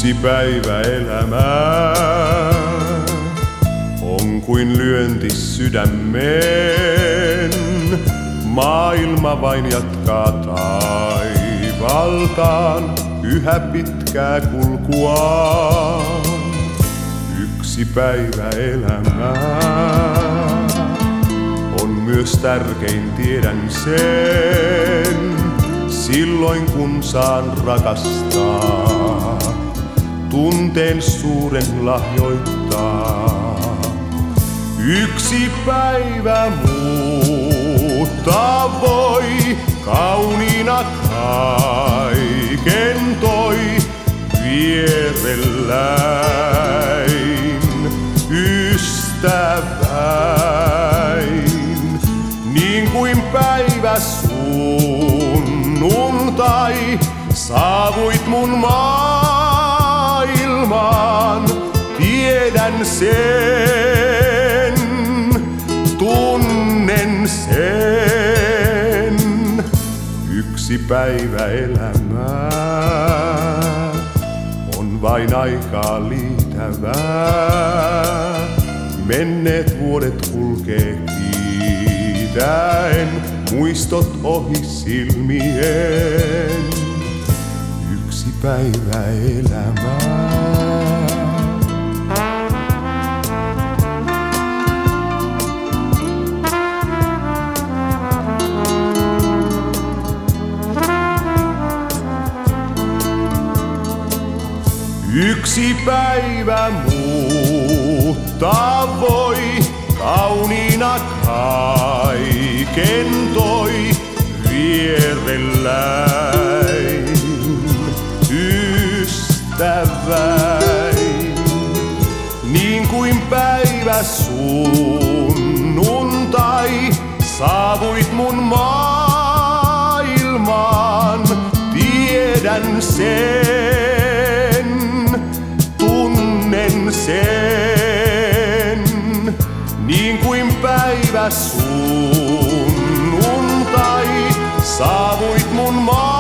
Yksi päivä elämää on kuin lyönti sydämeen. Maailma vain jatkaa taivaltaan yhä pitkää kulkuaan. Yksi päivä elämää on myös tärkein, tiedän sen. Silloin kun saan rakastaa, tunteen suuren lahjoittaa. Yksi päivä muuttaa voi, kauniina kaiken toi vierelläin ystäväin. Niin kuin päivä sunnuntai, saavuit mun maailmaan, tiedän sen, tunnen sen. Yksi päivä elämää on vain aikaa liitävää. Menneet vuodet kulkee kiitäen, muistot ohi silmien. Yksi päivä elämää. Yksi päivä muuttaa voi, kauniina kaiken toi vierelläin ystäväin. Niin kuin päivä sunnuntai, saavuit mun maailmaan, tiedän sen, tunnen sen. Niin kuin päivä sunnuntai, saavuit mun maailmaan.